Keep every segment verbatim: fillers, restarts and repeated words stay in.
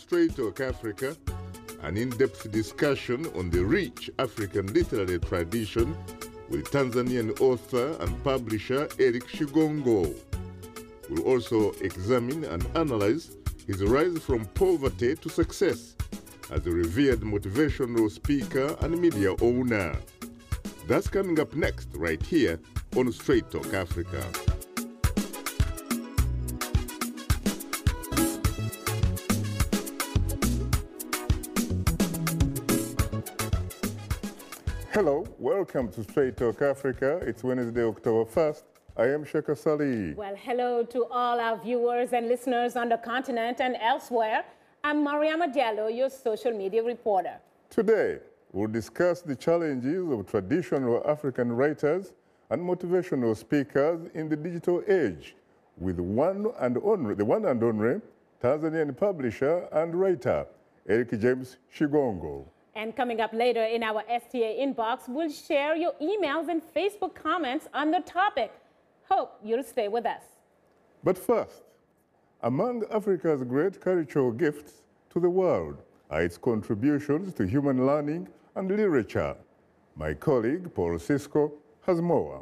Straight Talk Africa, an in-depth discussion on the rich African literary tradition with Tanzanian author and publisher Eric Shigongo. We'll also examine and analyze his rise from poverty to success as a revered motivational speaker and media owner. That's coming up next right here on Straight Talk Africa. Hello, welcome to Straight Talk Africa. It's Wednesday, October first. I am Sheka Sali. Well, hello to all our viewers and listeners on the continent and elsewhere. I'm Mariama Diallo, your social media reporter. Today, we'll discuss the challenges of traditional African writers and motivational speakers in the digital age with one and only, the one and only Tanzanian publisher and writer, Eric James Shigongo. And coming up later in our S T A inbox, we'll share your emails and Facebook comments on the topic. Hope you'll stay with us. But first, among Africa's great cultural gifts to the world are its contributions to human learning and literature. My colleague, Paul Cisco, has more.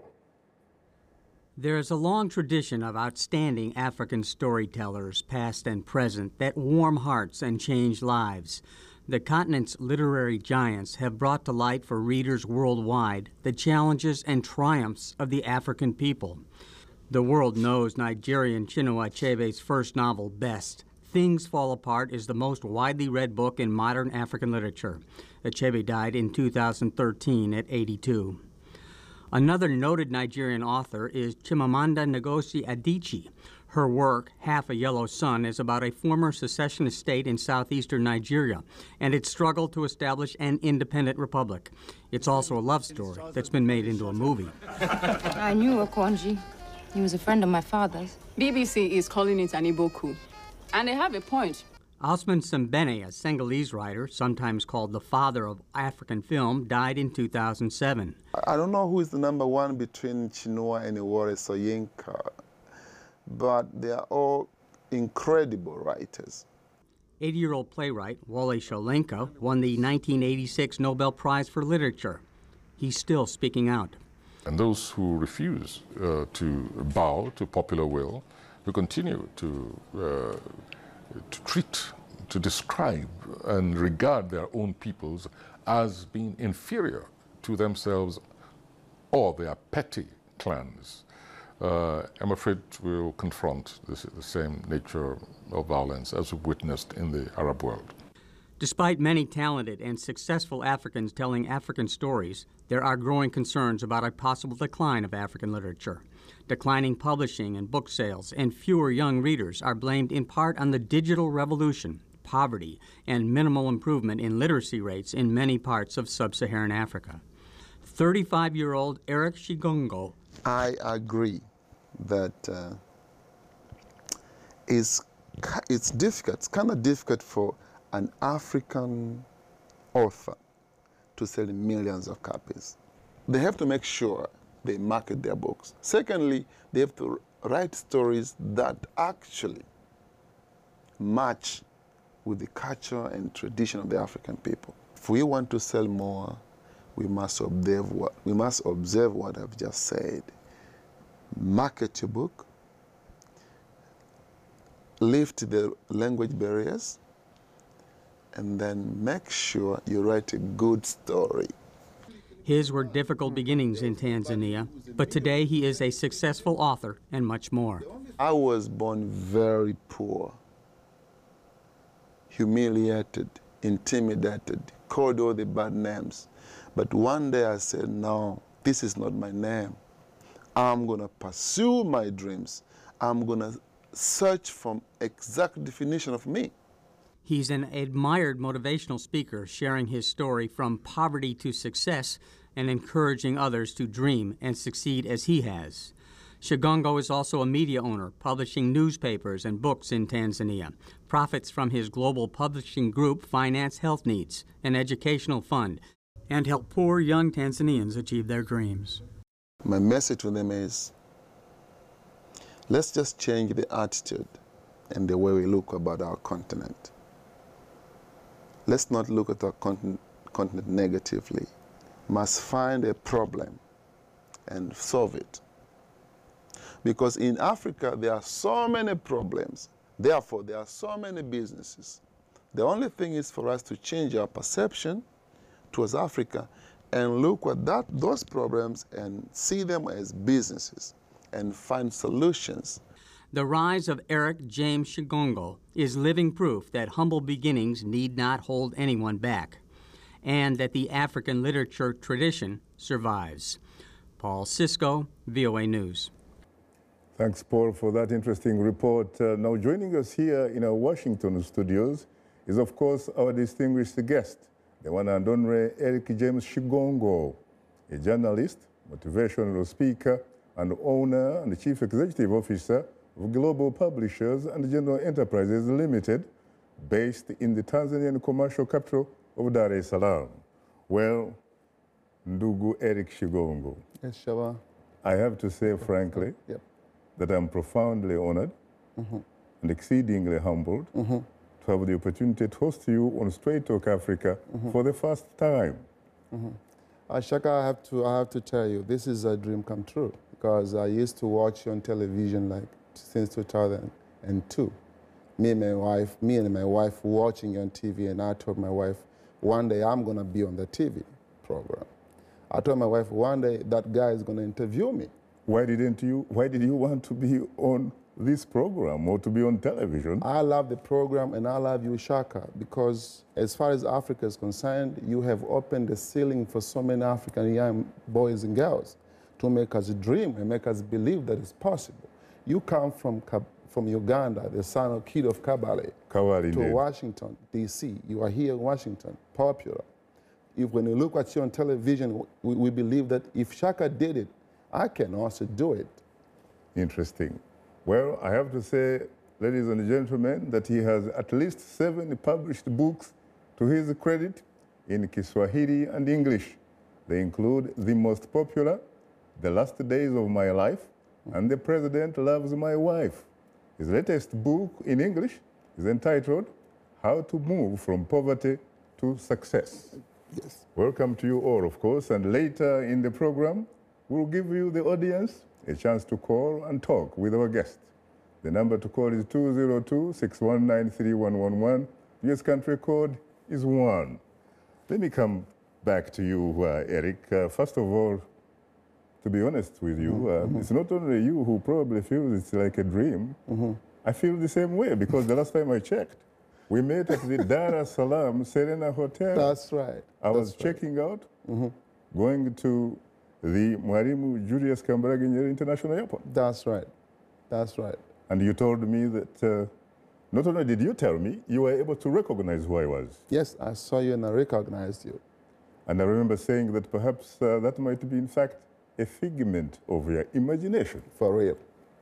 There is a long tradition of outstanding African storytellers, past and present, that warm hearts and change lives. The continent's literary giants have brought to light for readers worldwide the challenges and triumphs of the African people. The world knows Nigerian Chinua Achebe's first novel best. Things Fall Apart is the most widely read book in modern African literature. Achebe died in two thousand thirteen at eighty-two. Another noted Nigerian author is Chimamanda Ngozi Adichie. Her work, Half a Yellow Sun, is about a former secessionist state in southeastern Nigeria and its struggle to establish an independent republic. It's also a love story that's been made into a movie. I knew Okonji. He was a friend of my father's. B B C is calling it an Igbo coup. And they have a point. Osman Sembene, a Senegalese writer, sometimes called the father of African film, died in two thousand seven. I don't know who is the number one between Chinua and Wole Soyinka, but they are all incredible writers. eighty-year-old playwright Wole Soyinka won the nineteen eighty-six Nobel Prize for Literature. He's still speaking out. And those who refuse uh, to bow to popular will, who continue to, uh, to treat, to describe and regard their own peoples as being inferior to themselves or their petty clans, uh, I'm afraid we'll confront this, the same nature of violence as we've witnessed in the Arab world. Despite many talented and successful Africans telling African stories, there are growing concerns about a possible decline of African literature. Declining publishing and book sales and fewer young readers are blamed in part on the digital revolution, poverty, and minimal improvement in literacy rates in many parts of sub-Saharan Africa. thirty-five-year-old Eric Shigongo. I agree that uh, it's, it's difficult, it's kind of difficult for an African author to sell millions of copies. They have to make sure they market their books. Secondly, they have to write stories that actually match with the culture and tradition of the African people. If we want to sell more, we must observe what, we must observe what I've just said. Market your book, lift the language barriers, and then make sure you write a good story. His were difficult beginnings in Tanzania, but today he is a successful author and much more. I was born very poor, humiliated, intimidated, called all the bad names. But one day I said, no, this is not my name. I'm going to pursue my dreams. I'm going to search for exact definition of me. He's an admired motivational speaker, sharing his story from poverty to success and encouraging others to dream and succeed as he has. Shigongo is also a media owner, publishing newspapers and books in Tanzania. Profits from his global publishing group finance health needs, an educational fund, and help poor young Tanzanians achieve their dreams. My message to them is, let's just change the attitude and the way we look about our continent. let's not look at our continent, continent negatively. Must find a problem and solve it. Because in Africa, there are so many problems. Therefore, there are so many businesses. The only thing is for us to change our perception towards Africa and look at that, those problems and see them as businesses and find solutions. The rise of Eric James Shigongo is living proof that humble beginnings need not hold anyone back, and that the African literature tradition survives. Paul Cisco, V O A News. Thanks, Paul, for that interesting report. Uh, now, joining us here in our Washington studios is, of course, our distinguished guest, the one and only Eric James Shigongo, a journalist, motivational speaker, and owner and chief executive officer of Global Publishers and General Enterprises Limited, based in the Tanzanian commercial capital of Dar es Salaam. Well, Ndugu Eric Shigongo. Yes, Shaba. I have to say, frankly, Yep. that I'm profoundly honored mm-hmm. and exceedingly humbled mm-hmm. to have the opportunity to host you on Straight Talk Africa mm-hmm. for the first time. Mm-hmm. Uh, Shaka, I have to I have to tell you, this is a dream come true, because I used to watch you on television like since two thousand two. Me and my wife, me and my wife watching you on T V, and I told my wife, one day I'm gonna be on the T V program. I told my wife, one day that guy is gonna interview me. Why didn't you, why did you want to be on this program or to be on television? I love the program and I love you, Shaka, because as far as Africa is concerned, you have opened the ceiling for so many African young boys and girls to make us dream and make us believe that it's possible. You come from, from Uganda, the son of kid of Kabale, Kabale to indeed. Washington, D C. You are here in Washington, popular. If when you look at you on television, we, we believe that if Shaka did it, I can also do it. Interesting. Well, I have to say, ladies and gentlemen, that he has at least seven published books to his credit in Kiswahili and English. They include the most popular, The Last Days of My Life, and The President Loves My Wife. His latest book in English is entitled How to Move from Poverty to Success. Yes. Welcome to you all, of course, and later in the program, we'll give you, the audience, a chance to call and talk with our guest. The number to call is two zero two, six one nine, three one one one. U S country code is one. Let me come back to you, uh, Eric. Uh, first of all, to be honest with you, uh, mm-hmm. it's not only you who probably feels it's like a dream. Mm-hmm. I feel the same way, because the last time I checked, we met at the Dar es Salaam Serena Hotel. That's right. I That's was right. checking out, mm-hmm. going to the Mwalimu Julius Kambarage Nyerere International Airport. That's right. That's right. And you told me that, uh, not only did you tell me, you were able to recognize who I was. Yes, I saw you and I recognized you. And I remember saying that perhaps uh, that might be, in fact, a figment of your imagination. For real.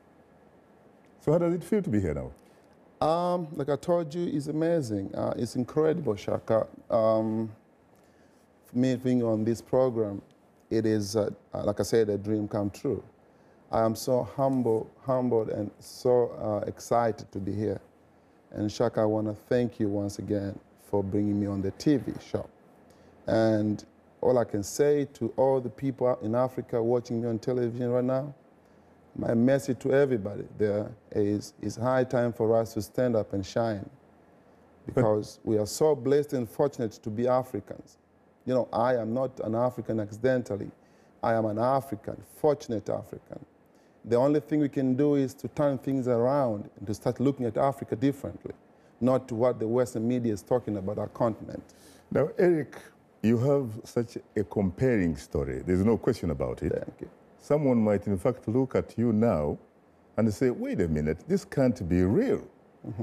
So how does it feel to be here now? Um, like I told you, it's amazing. Uh, it's incredible, Shaka. Um, for me being on this program, it is, uh, like I said, a dream come true. I am so humble, humbled and so uh, excited to be here. And Shaka, I want to thank you once again for bringing me on the T V show. And all I can say to all the people in Africa watching me on television right now, my message to everybody there is it's high time for us to stand up and shine, because we are so blessed and fortunate to be Africans. You know, I am not an African accidentally. I am an African, fortunate African. The only thing we can do is to turn things around and to start looking at Africa differently, not to what the Western media is talking about our continent. Now, Eric, you have such a compelling story. There's no question about it. Thank you. Someone might, in fact, look at you now and say, wait a minute, this can't be real. Mm-hmm.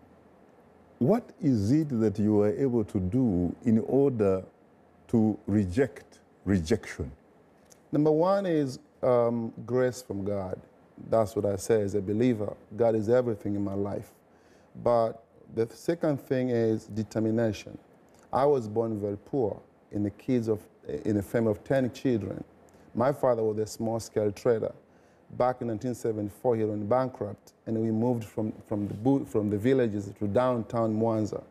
What is it that you are able to do in order to reject rejection? Number one is um, grace from God. That's what I say as a believer. God is everything in my life. But the second thing is determination. I was born very poor in the kids of, in a family of ten children. My father was a small-scale trader. Back in nineteen seventy-four, he went bankrupt, and we moved from, from, the, from the villages to downtown Mwanza.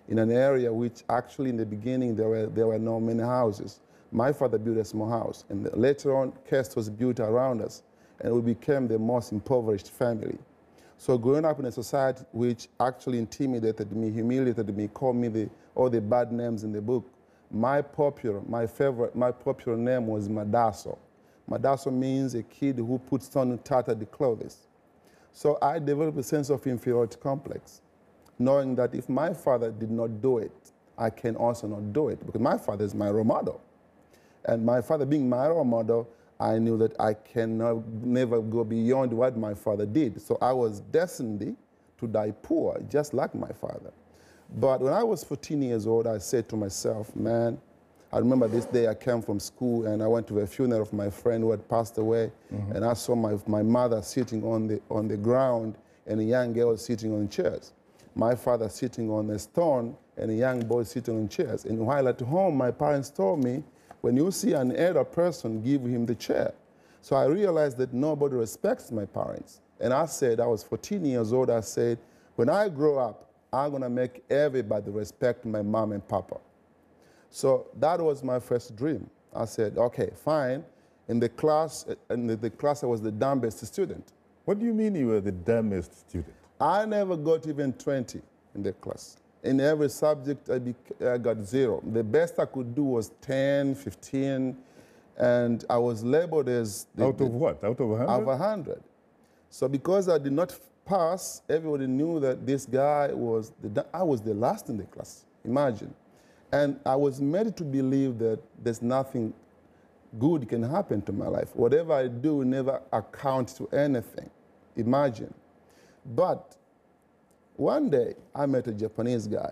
in an area which actually in the beginning there were, there were not many houses. My father built a small house, and later on, Kest was built around us, and we became the most impoverished family. So growing up in a society which actually intimidated me, humiliated me, called me the, all the bad names in the book, my popular, my favorite, my popular name was Madaso. Madaso means a kid who puts on tattered clothes. So I developed a sense of inferiority complex, knowing that if my father did not do it, I can also not do it, because my father is my role model. And my father being my role model, I knew that I can never go beyond what my father did. So I was destined to die poor, just like my father. But when I was fourteen years old, I said to myself, man, I remember this day I came from school and I went to a funeral of my friend who had passed away. Mm-hmm. And I saw my, my mother sitting on the, on the ground and a young girl sitting on chairs. My father sitting on a stone and a young boy sitting on chairs. And while at home, my parents told me, when you see an elder person, give him the chair. So I realized that nobody respects my parents. And I said, I was fourteen years old, I said, when I grow up, I'm gonna make everybody respect my mom and papa. So that was my first dream. I said, okay, fine. In the class, in the class I was the dumbest student. What do you mean you were the dumbest student? I never got even twenty in the class. In every subject, I, I got zero. The best I could do was ten, fifteen, and I was labeled as... The, out of what? Out of one hundred? Out of one hundred. So because I did not pass, everybody knew that this guy was... The, I was the last in the class, imagine. And I was made to believe that there's nothing good can happen to my life. Whatever I do never account to anything, imagine. But one day, I met a Japanese guy.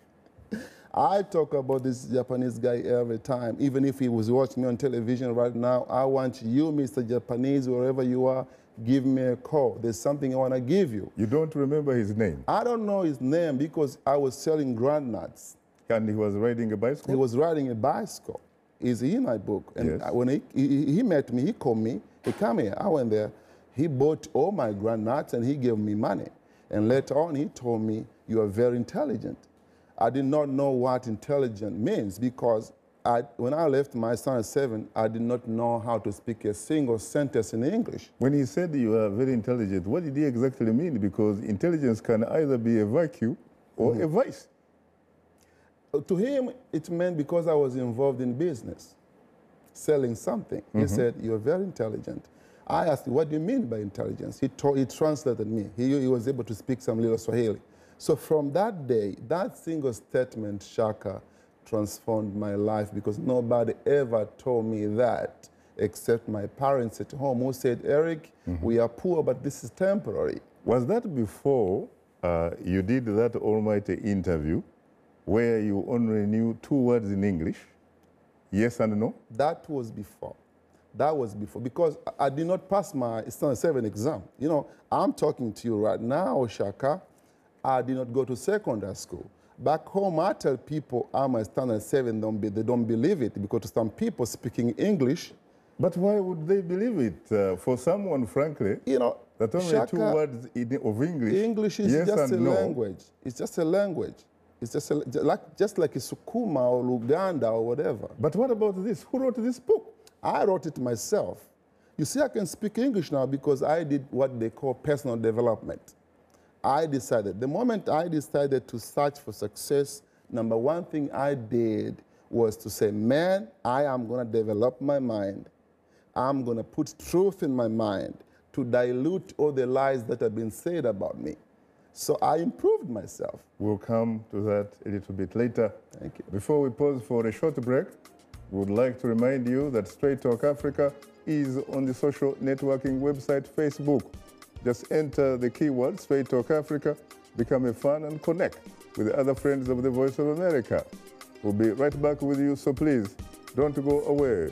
I talk about this Japanese guy every time. Even if he was watching me on television right now, I want you, Mister Japanese, wherever you are, give me a call. There's something I want to give you. You don't remember his name? I don't know his name because I was selling groundnuts. And he was riding a bicycle? He was riding a bicycle. It's in my book. And yes. when he, he, he met me, he called me, he came here, I went there. He bought all my groundnuts and he gave me money. And later on, he told me, you are very intelligent. I did not know what intelligent means because I, when I left my son at seven, I did not know how to speak a single sentence in English. When he said you are very intelligent, what did he exactly mean? Because intelligence can either be a vacuum or mm-hmm. a vice. To him, it meant because I was involved in business, selling something. Mm-hmm. He said, you're very intelligent. I asked him, what do you mean by intelligence? He, he translated me. He, he was able to speak some little Swahili. So from that day, that single statement, Shaka, transformed my life because nobody ever told me that except my parents at home who said, Eric, mm-hmm. we are poor, but this is temporary. Was that before uh, you did that almighty interview where you only knew two words in English, yes and no? That was before. That was before, because I did not pass my standard seven exam. You know, I'm talking to you right now, Shaka. I did not go to secondary school. Back home, I tell people I'm a standard seven, don't be, they don't believe it, because some people speaking English. But why would they believe it? Uh, for someone, frankly, you know, that only Shaka, two words of English, English is yes just and a no. language. It's just a language. It's just a, like, just like a Sukuma or Luganda or whatever. But what about this? Who wrote this book? I wrote it myself. You see, I can speak English now because I did what they call personal development. I decided, the moment I decided to search for success, number one thing I did was to say, man, I am going to develop my mind. I'm going to put truth in my mind to dilute all the lies that have been said about me. So I improved myself. We'll come to that a little bit later. Thank you. Before we pause for a short break, we would like to remind you that Straight Talk Africa is on the social networking website Facebook. Just enter the keyword Straight Talk Africa, become a fan, and connect with other friends of the Voice of America. We'll be right back with you, so please don't go away.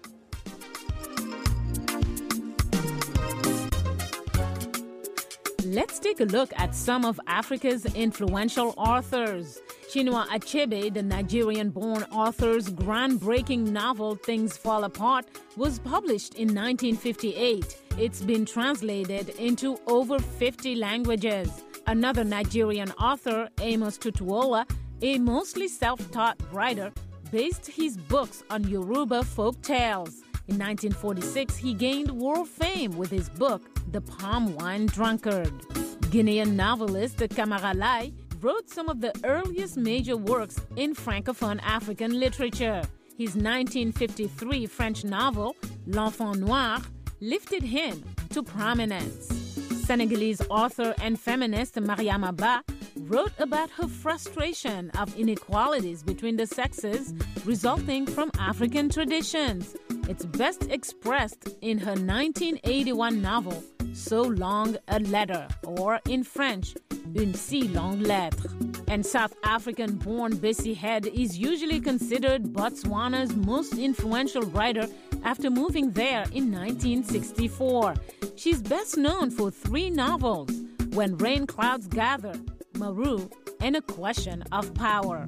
Let's take a look at some of Africa's influential authors. Chinua Achebe, the Nigerian-born author's groundbreaking novel Things Fall Apart, was published in nineteen fifty-eight. It's been translated into over fifty languages. Another Nigerian author, Amos Tutuola, a mostly self-taught writer, based his books on Yoruba folk tales. In nineteen forty-six, he gained world fame with his book, The Palm Wine Drunkard. Guinean novelist Kamara Lai wrote some of the earliest major works in Francophone African literature. His nineteen fifty-three French novel, L'Enfant Noir, lifted him to prominence. Senegalese author and feminist Mariama Ba wrote about her frustration of inequalities between the sexes resulting from African traditions. It's best expressed in her nineteen eighty-one novel, So Long a Letter, or in French, Une si longue lettre. And South African-born Bessie Head is usually considered Botswana's most influential writer after moving there in nineteen sixty-four. She's best known for three novels, When Rain Clouds Gather, Maru, and A Question of Power.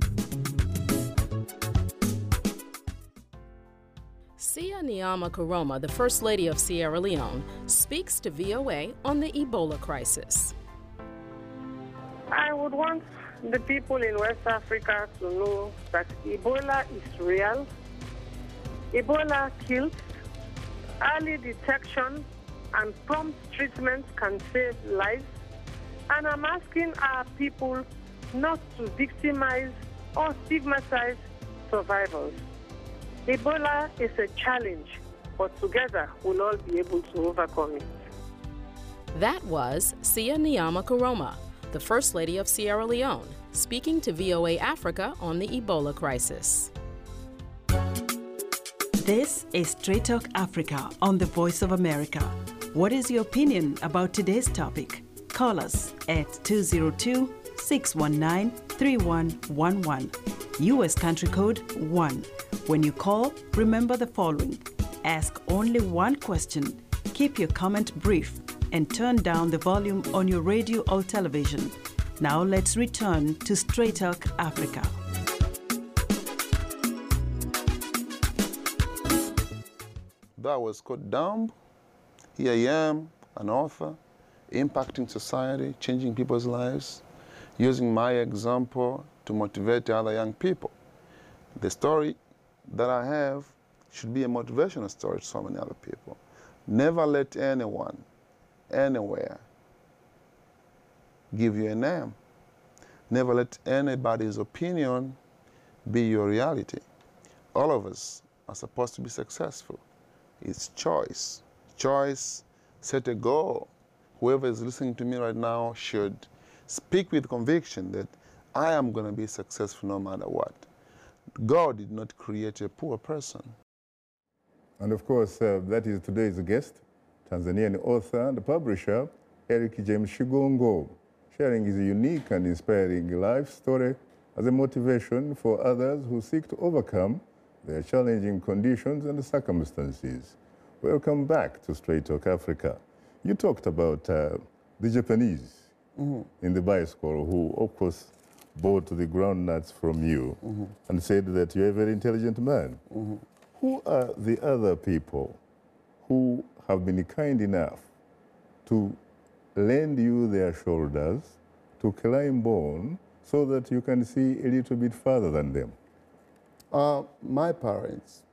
Sia Nyama Koroma, the First Lady of Sierra Leone, speaks to V O A on the Ebola crisis. I would want the people in West Africa to know that Ebola is real. Ebola kills. Early detection and prompt treatment can save lives. And I'm asking our people not to victimize or stigmatize survivors. Ebola is a challenge, but together we'll all be able to overcome it. That was Sia Nyama Koroma, the First Lady of Sierra Leone, speaking to V O A Africa on the Ebola crisis. This is Straight Talk Africa on the Voice of America. What is your opinion about today's topic? Call us at two zero two, six one nine, three one one one. U S country code one. When you call, remember the following. Ask only one question, keep your comment brief, and turn down the volume on your radio or television. Now let's return to Straight Talk Africa. That was Scott Dumb. Here I am, an author, impacting society, changing people's lives, using my example to motivate other young people. The story that I have should be a motivational story to so many other people. Never let anyone, anywhere, give you a name. Never let anybody's opinion be your reality. All of us are supposed to be successful. It's choice. Choice, set a goal. Whoever is listening to me right now should speak with conviction that I am going to be successful no matter what. God did not create a poor person. And of course, uh, that is today's guest, Tanzanian author and publisher, Eric James Shigongo, sharing his unique and inspiring life story as a motivation for others who seek to overcome their challenging conditions and circumstances. Welcome back to Straight Talk Africa. You talked about uh, the Japanese mm-hmm. in the bicycle who, of course, bought the groundnuts from you mm-hmm. and said that you're a very intelligent man. Mm-hmm. Who are the other people who have been kind enough to lend you their shoulders to climb on so that you can see a little bit further than them? Uh, my parents.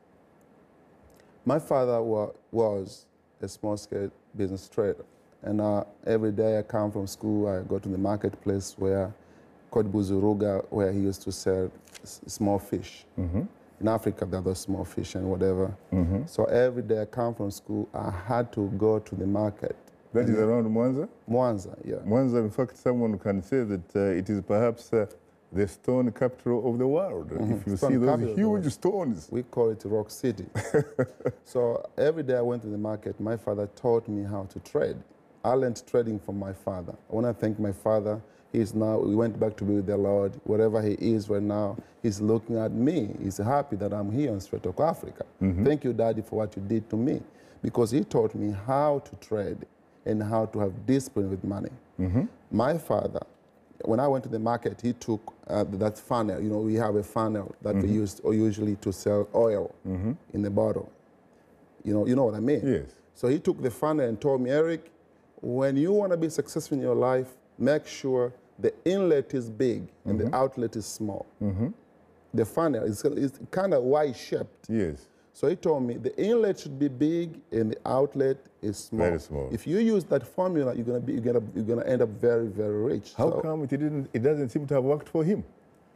My father wa was a small-scale business trader. And uh, every day I come from school, I go to the marketplace where called Buzuruga, where he used to sell s small fish. Mm-hmm. In Africa, there are small fish and whatever. Mm-hmm. So every day I come from school, I had to go to the market. That and is around Mwanza? Mwanza, yeah. Mwanza, in fact, someone can say that uh, it is perhaps uh, the stone capital of the world. Mm-hmm. If you stone see those huge stones. We call it Rock City. So every day I went to the market, my father taught me how to trade. I learned trading from my father. I want to thank my father. He's now, we went back to be with the Lord. Wherever he is right now, he's looking at me. He's happy that I'm here on Straight Talk Africa. Mm-hmm. Thank you, Daddy, for what you did to me. Because he taught me how to trade and how to have discipline with money. Mm-hmm. My father, when I went to the market, he took uh, that funnel. You know, we have a funnel that mm-hmm. we use or usually to sell oil mm-hmm. in the bottle. You know, you know what I mean? Yes. So he took the funnel and told me, Eric, when you want to be successful in your life, make sure the inlet is big and Mm-hmm. the outlet is small. Mm-hmm. The funnel is, is kind of Y-shaped. Yes. So he told me the inlet should be big and the outlet is small. Very small. If you use that formula, you're gonna be you're gonna you're gonna end up very very rich. How So, come it didn't? It doesn't seem to have worked for him.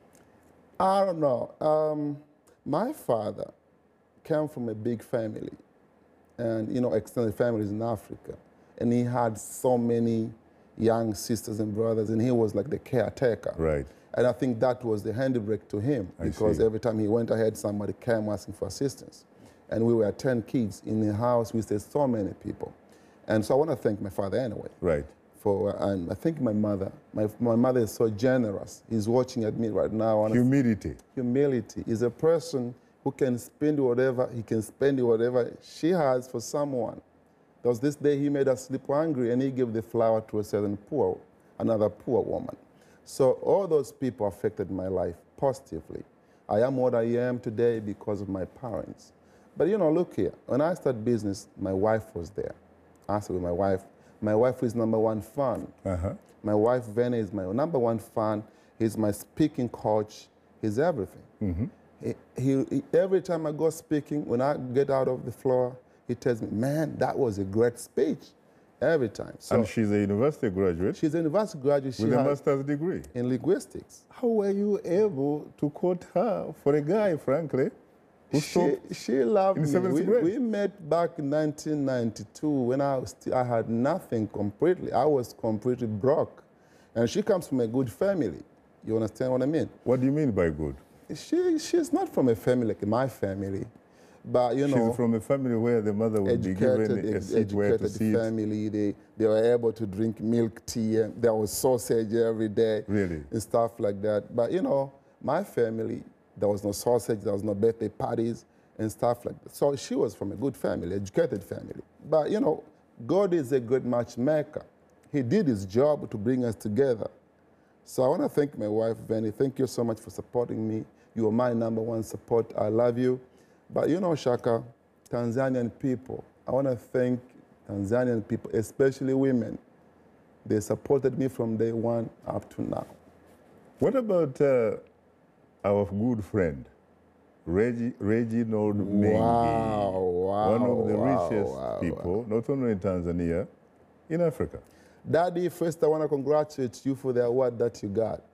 I don't know. Um, my father came from a big family, and you know extended families in Africa, and he had so many young sisters and brothers, and he was like the caretaker. Right. And I think that was the handbrake to him I because see. every time he went ahead, somebody came asking for assistance. And we were ten kids in the house. We stayed so many people. And so I want to thank my father anyway. Right. For, and I think my mother. My, my mother is so generous. He's watching at me right now. Humility. Humility is a person who can spend whatever, he can spend whatever she has for someone. There was this day he made us sleep hungry and he gave the flour to a certain poor, another poor woman. So all those people affected my life positively. I am what I am today because of my parents. But you know, look here, when I started business, my wife was there. I said with my wife, my wife is number one fan. Uh-huh. My wife, Vene, is my number one fan. He's my speaking coach. He's everything. Mm-hmm. He, he, he, every time I go speaking, when I get out of the floor, he tells me, man, that was a great speech. Every time. So And she's a university graduate. she's a university graduate. She with a has- master's degree. in linguistics. How were you able to quote her for a guy, frankly, who She, stopped she loved in me. seventh We, grade? we met back in nineteen ninety-two when I, was sti- I had nothing completely. I was completely broke. And she comes from a good family. You understand what I mean? What do you mean by good? She, she's not from a family like my family. But, you know, She's from a family where the mother would be given educated, a seat where to educated sit. family. They, they were able to drink milk tea, and there was sausage every day. Really? And stuff like that. But, you know, my family, there was no sausage, there was no birthday parties and stuff like that. So she was from a good family, educated family. But, you know, God is a great matchmaker. He did his job to bring us together. So I want to thank my wife, Veni. Thank you so much for supporting me. You are my number one support. I love you. But you know, Shaka, Tanzanian people, I want to thank Tanzanian people, especially women. They supported me from day one up to now. What about uh, our good friend, Regi, Reginald Mengi? Wow, wow, One of the wow, richest wow, people, not only in Tanzania, in Africa. Daddy, first I want to congratulate you for the award that you got.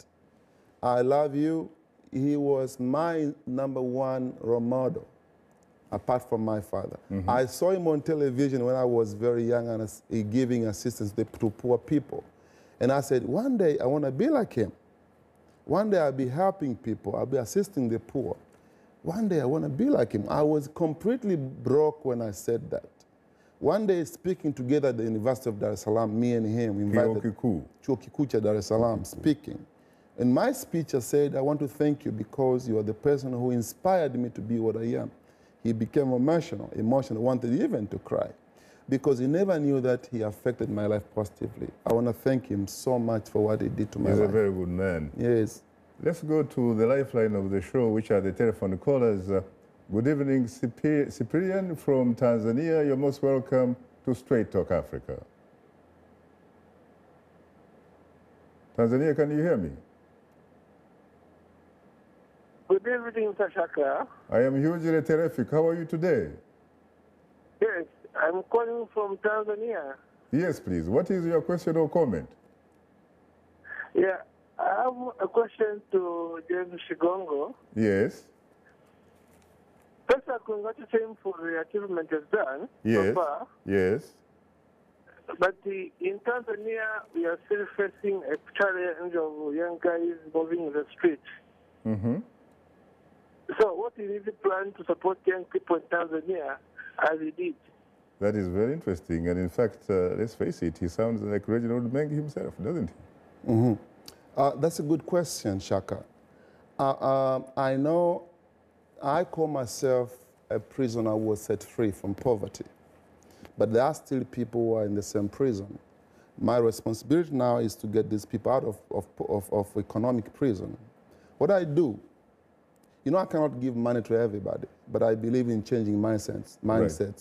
I love you. He was my number one role model, apart from my father. Mm-hmm. I saw him on television when I was very young and as- he giving assistance to to poor people. And I said, one day I want to be like him. One day I'll be helping people. I'll be assisting the poor. One day I want to be like him. I was completely broke when I said that. One day speaking together at the University of Dar es Salaam, me and him invited Chuo Kikuu. Chuo Kikuu cha Dar es Salaam speaking. In my speech I said, I want to thank you because you are the person who inspired me to be what I am. He became emotional, emotional, wanted even to cry because he never knew that he affected my life positively. I want to thank him so much for what he did to my He's life. a very good man. Yes. Let's go to the lifeline of the show, which are the telephone callers. Uh, good evening, Cypi- Cyprian from Tanzania. You're most welcome to Straight Talk Africa. Tanzania, can you hear me? Good evening, Mister Shaka. I am hugely terrific. How are you today? Yes, I'm calling from Tanzania. Yes, please. What is your question or comment? Yeah, I have a question to James Shigongo. Yes. First, I congratulate him for the achievement he's done Yes. so far. Yes. But the, in Tanzania, we are still facing a challenge of young guys moving in the street. Mm-hmm. So what is his plan to support young people in Tanzania as he did? That is very interesting. And in fact, uh, let's face it, he sounds like Reginald Mengi himself, doesn't he? Mm-hmm. Uh, that's a good question, Shaka. Uh, uh, I know I call myself a prisoner who was set free from poverty, but there are still people who are in the same prison. My responsibility now is to get these people out of, of, of, of economic prison. What I do, you know, I cannot give money to everybody, but I believe in changing mindsets. mindsets.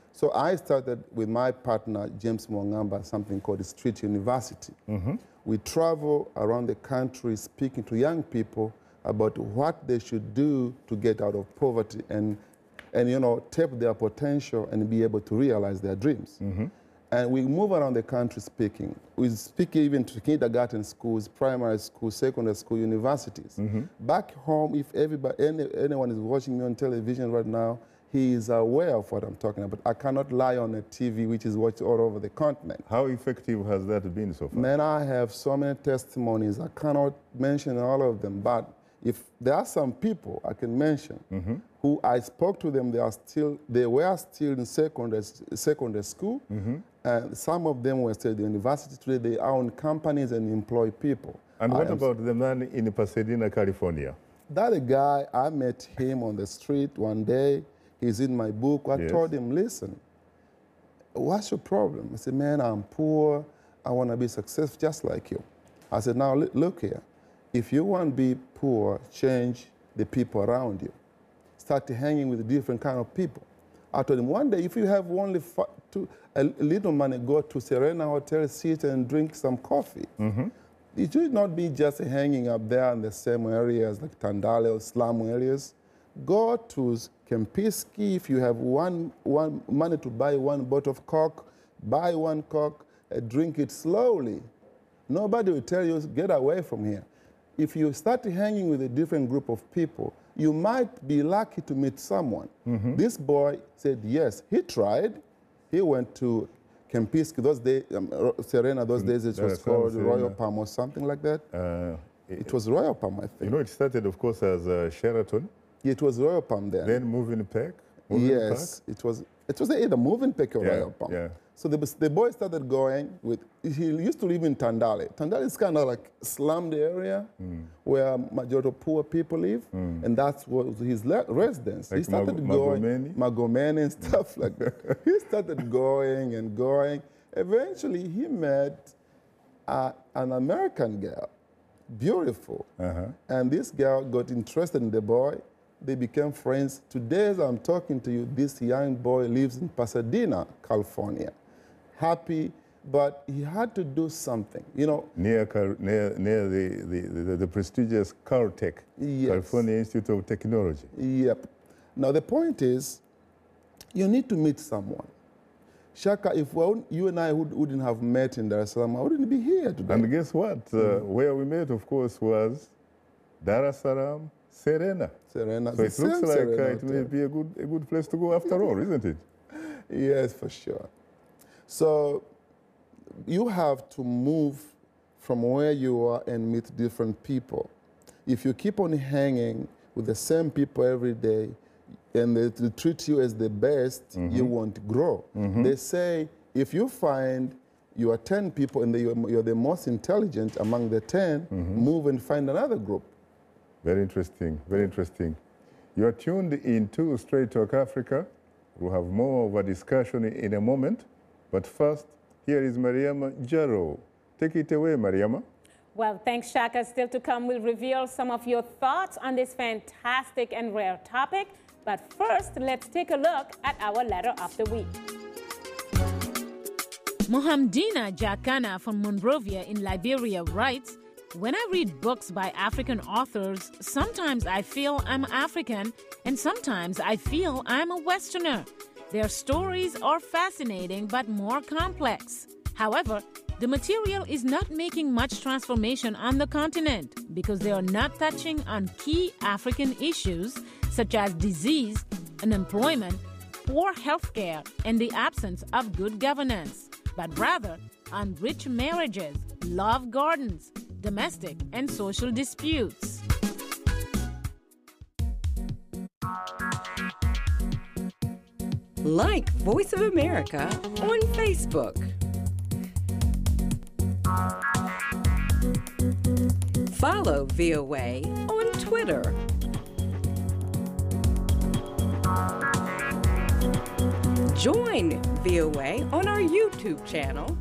So I started with my partner, James Mwangamba, something called the Street University. Mm-hmm. We travel around the country speaking to young people about what they should do to get out of poverty and, and you know, tap their potential and be able to realize their dreams. Mm-hmm. And we move around the country speaking. We speak even to kindergarten schools, primary schools, secondary school, universities. Mm-hmm. Back home, if everybody, any, anyone is watching me on television right now, he is aware of what I'm talking about. I cannot lie on a T V which is watched all over the continent. How effective has that been so far? Man, I have so many testimonies. I cannot mention all of them, but if there are some people I can mention mm-hmm. who I spoke to them, they are still, they were still in secondary, secondary school, mm-hmm. and some of them were still at the university. Today they own companies and employ people. And what I about the man in Pasadena, California? That guy, I met him on the street one day. He's in my book. I Yes. told him, listen, what's your problem? He said, man, I'm poor. I want to be successful just like you. I said, now look here. If you want to be poor, change the people around you. Start hanging with different kind of people. I told him, one day, if you have only two, a little money, go to Serena Hotel, sit and drink some coffee. Mm-hmm. It should not be just hanging up there in the same areas like Tandale or slum areas. Go to Kempinski. If you have one, one money to buy one bottle of Coke, buy one Coke, uh, drink it slowly. Nobody will tell you, get away from here. If you start hanging with a different group of people, you might be lucky to meet someone. Mm-hmm. This boy said yes. He tried. He went to Kempinski. Those days, um, Serena, those days it was called Serena. Royal Palm or something like that. Uh, it, it was Royal Palm, I think. You know, it started, of course, as uh, Sheraton. It was Royal Palm then. Then Moving Peck. Yes, Park. it was. It was either Moving Peck or Yeah, Royal Palm. yeah. So the, the boy started going with. He used to live in Tandale. Tandale is kind of like slummed area Mm. where majority of poor people live, Mm. and that's was his le- residence. Like he started Mag- going Magomeni? Magomeni and stuff like that. He started going and going. Eventually, he met uh, an American girl, beautiful, Uh-huh. and this girl got interested in the boy. They became friends. Today, as I'm talking to you, this young boy lives in Pasadena, California. Happy, but he had to do something. You know, Near, Cal- near, near the, the, the, the prestigious Caltech, Yes. California Institute of Technology. Yep. Now, the point is, you need to meet someone. Shaka, if we, you and I would, wouldn't have met in Dar es Salaam, I wouldn't be here today. And guess what? Uh, where we met, of course, was Dar es Salaam, Serena. Serena. So the it looks same like uh, Serena it may Hotel. be a good, a good place to go after all, isn't it? Yes, for sure. So you have to move from where you are and meet different people. If you keep on hanging with the same people every day and they, they treat you as the best, Mm-hmm. you won't grow. They say if you find you are ten people and they, you're, you're the most intelligent among the ten, Mm-hmm. move and find another group. Very interesting, very interesting. You are tuned into Straight Talk Africa. We'll have more of a discussion in a moment. But first, here is Mariama Jaro. Take it away, Mariama. Well, thanks, Shaka. Still to come, we'll reveal some of your thoughts on this fantastic and rare topic. But first, let's take a look at our letter of the week. Mohamdina Jakana from Monrovia in Liberia writes, when I read books by African authors, sometimes I feel I'm African and sometimes I feel I'm a Westerner. Their stories are fascinating but more complex. However, the material is not making much transformation on the continent because they are not touching on key African issues such as disease, unemployment, poor health care, and the absence of good governance, but rather on rich marriages, love gardens, domestic and social disputes. Like Voice of America on Facebook. Follow V O A on Twitter. Join V O A on our YouTube channel.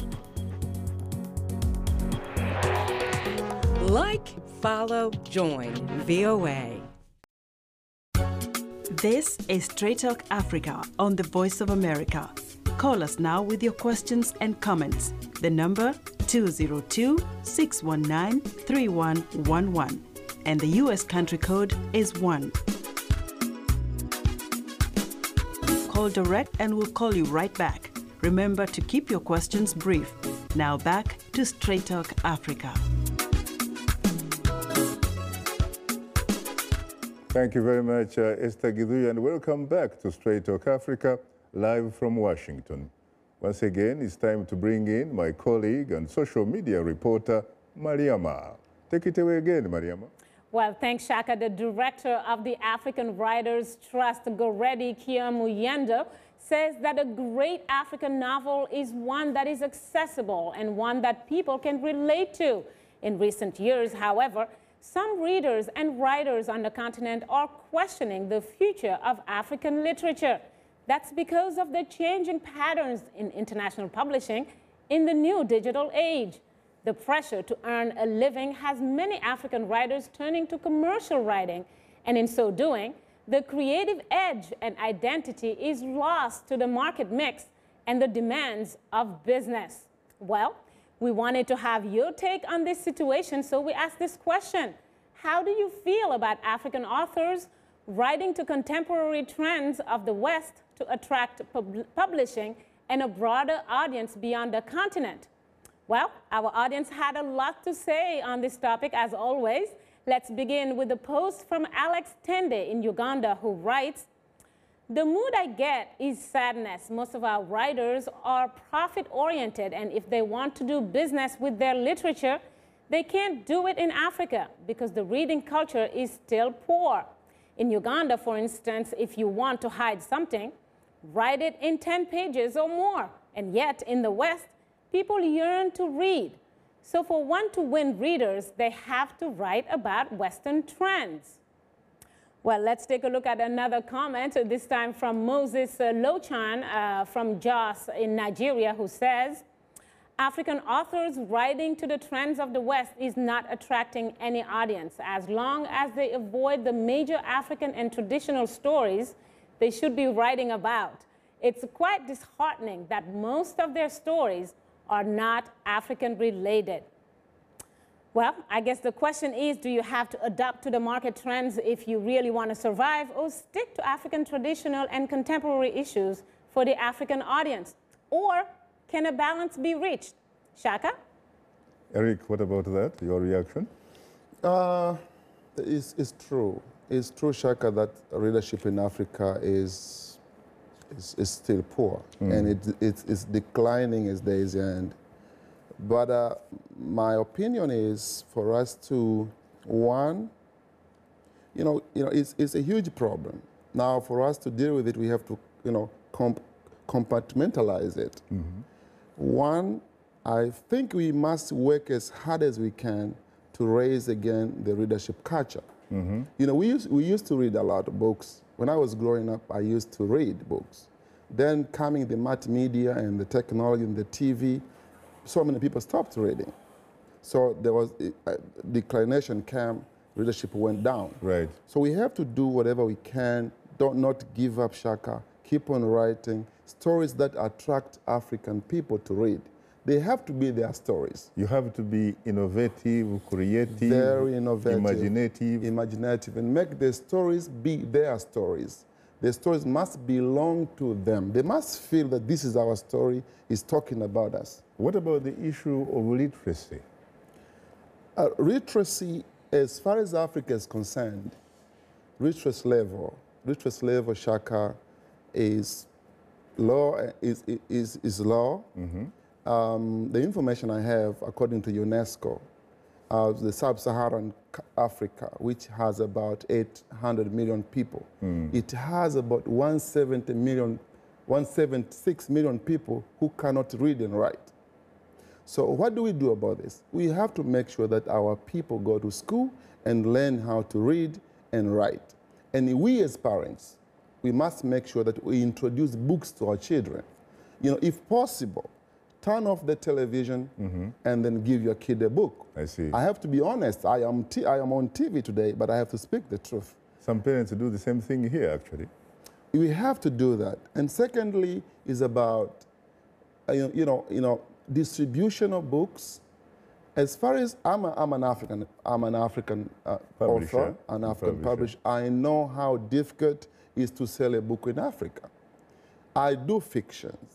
Like, follow, join V O A. This is Straight Talk Africa on the Voice of America. Call us now with your questions and comments. The number two zero two, six one nine, three one one one. And the U S country code is one. Call direct and we'll call you right back. Remember to keep your questions brief. Now back to Straight Talk Africa. Thank you very much, uh, Esther Githui, and welcome back to Straight Talk Africa, live from Washington. Once again, it's time to bring in my colleague and social media reporter, Mariama. Take it away again, Mariama. Well, thanks, Shaka. The director of the African Writers Trust, Goredi Kiamuyendo, says that a great African novel is one that is accessible and one that people can relate to. In recent years, however, some readers and writers on the continent are questioning the future of African literature. That's because of the changing patterns in international publishing in the new digital age. The pressure to earn a living has many African writers turning to commercial writing, and in so doing, the creative edge and identity is lost to the market mix and the demands of business. Well, we wanted to have your take on this situation, so we asked this question. How do you feel about African authors writing to contemporary trends of the West to attract pub publishing and a broader audience beyond the continent? Well, our audience had a lot to say on this topic, as always. Let's begin with a post from Alex Tende in Uganda, who writes, "The mood I get is sadness. Most of our writers are profit-oriented, and if they want to do business with their literature, they can't do it in Africa because the reading culture is still poor. In Uganda, for instance, if you want to hide something, write it in ten pages or more. And yet, in the West, people yearn to read. So for one to win readers, they have to write about Western trends." Well, let's take a look at another comment, this time from Moses uh, Lochan uh, from Jos in Nigeria, who says, "African authors writing to the trends of the West is not attracting any audience. As long as they avoid the major African and traditional stories they should be writing about. It's quite disheartening that most of their stories are not African related." Well, I guess the question is, do you have to adapt to the market trends if you really want to survive, or stick to African traditional and contemporary issues for the African audience? Or can a balance be reached? Shaka? Eric, what about that? Your reaction? Uh, it's, it's true. It's true, Shaka, that readership in Africa is, is, is still poor. Mm. And it, it, it's declining as days end. But uh, my opinion is for us to, one, you know, you know it's, it's a huge problem. Now, for us to deal with it, we have to, you know, comp compartmentalize it. Mm-hmm. One, I think we must work as hard as we can to raise again the readership culture. Mm-hmm. You know, we used, we used to read a lot of books. When I was growing up, I used to read books. Then coming the multimedia and the technology and the T V, so many people stopped reading. So there was a declination came, readership went down. Right. So we have to do whatever we can, don't not give up, Shaka, keep on writing stories that attract African people to read. They have to be their stories. You have to be innovative, creative, very innovative, imaginative. imaginative, and make the stories be their stories. The stories must belong to them. They must feel that this is our story, it's talking about us. What about the issue of literacy? Uh, literacy, as far as Africa is concerned, literacy level, literacy level, Shaka, is low. Is is is low. Mm-hmm. um, the information I have, according to UNESCO, uh, the sub-Saharan Africa, which has about eight hundred million people, mm. it has about one hundred seventy million, one hundred seventy-six million people who cannot read and write. So what do we do about this? We have to make sure that our people go to school and learn how to read and write. And we as parents, we must make sure that we introduce books to our children. You know, if possible, turn off the television mm-hmm. and then give your kid a book. I see. I have to be honest, I am, t I am on T V today, but I have to speak the truth. some parents do the same thing here, actually. We have to do that. And secondly is about, uh, you, you know, you know, distribution of books. As far as I'm, a, I'm an African, I'm an African uh, author, an African publisher. publisher. I know how difficult it is to sell a book in Africa. I do fictions.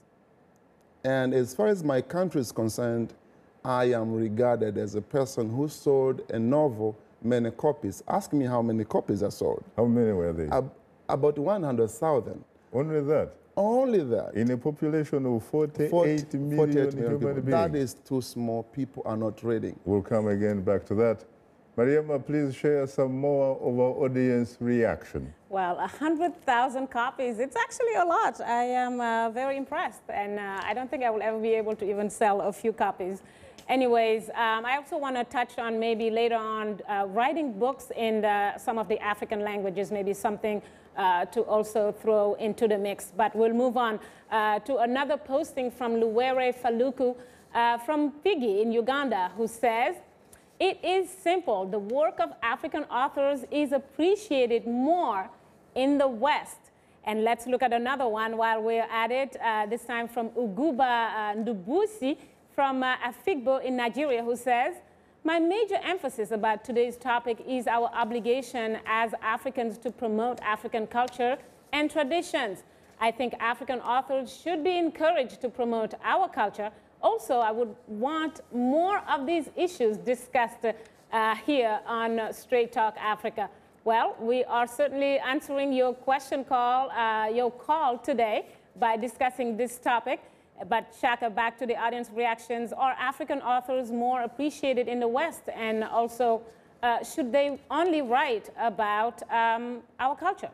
And as far as my country is concerned, I am regarded as a person who sold a novel many copies. Ask me how many copies I sold. How many were they? Ab about one hundred thousand. Only that? Only that. In a population of forty-eight forty, million forty-eight human people. beings. That is too small. People are not reading. We'll come again back to that. Mariama, please share some more of our audience reaction. Well, one hundred thousand copies, it's actually a lot. I am uh, very impressed, and uh, I don't think I will ever be able to even sell a few copies. Anyways, um, I also want to touch on maybe later on uh, writing books in the, some of the African languages, maybe something uh, to also throw into the mix. But we'll move on uh, to another posting from Luwere Faluku uh, from Piggy in Uganda, who says, "It is simple. The work of African authors is appreciated more in the West." And let's look at another one while we're at it, uh, this time from Uguba uh, Ndubusi from uh, Afikbo in Nigeria, who says, "My major emphasis about today's topic is our obligation as Africans to promote African culture and traditions. I think African authors should be encouraged to promote our culture. Also, I would want more of these issues discussed uh, here on uh, Straight Talk Africa." Well, we are certainly answering your question call, uh, your call today by discussing this topic. But Shaka, back to the audience reactions. Are African authors more appreciated in the West? And also, uh, should they only write about um, our culture?